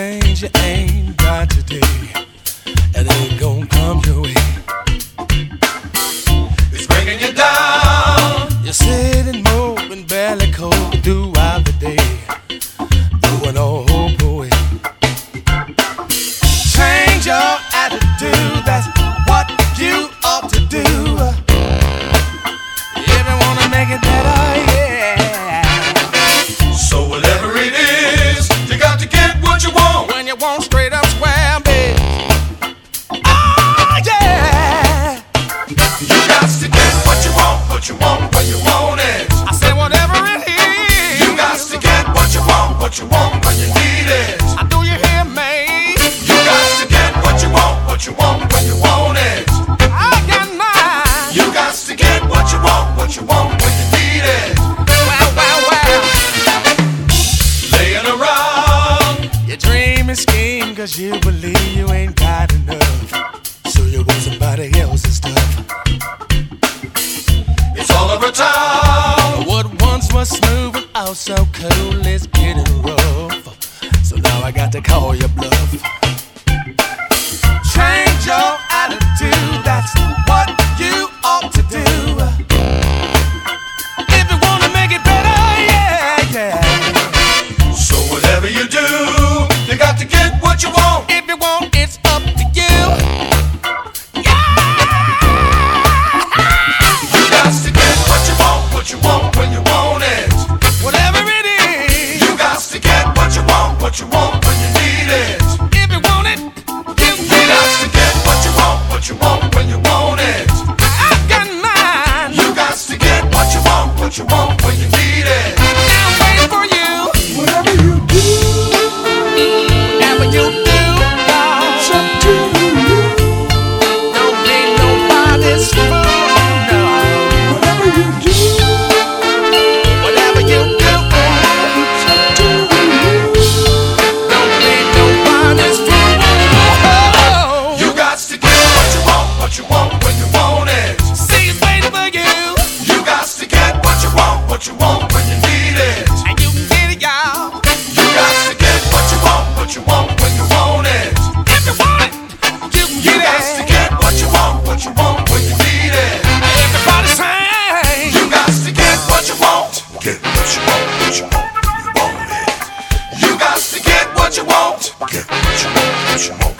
things you ain't got today, and they ain't gonna come your way. It's bringing you down. You're sitting, moping, barely cold throughout the day, throwing all hope away. Change your attitude, that's what you ought to do. If you wanna make it better, yeah. So whatever it is, you got to get what you want. When you want straight up square, babe. Oh, yeah. You got to get what you want when you want it. I said whatever it is. You got to get what you want when you need it. Do you hear me? You got to get what you want when you want it. I got mine. You got to get what you want when you need it. Well. Laying around, you dream and scheme 'cause you believe you ain't got enough, so you want somebody else's stuff. It's all over town. What once was smooth and oh so cool is getting rough, so now I got to call your bluff. Change your attitude, that's what you ought to do. If you wanna make it better, yeah. So whatever you do, you got to get what you want. If you want, it's up to you. Yeah. You got to get what you want when you want it. Whatever it is, you got to get what you want when you need it. If you want it, you got to get what you want when you want it. I've got mine. You got to get what you want when you need it. I'm waiting for you. Whatever you do, it's up to you. Don't be nobody's fool, no. Whatever you do, it's up to you. Don't be nobody's fool. You got to get what you want when you want it. See, it's waiting for you. You got to get what you want when you need it. And you can get it, y'all. You got to get what you want when you want it. If you want it, you can get it. You got to get what you want when you need it. Everybody sing. You got to get what you want. Get what you want when you want it. You got to get what you want. Get what you want.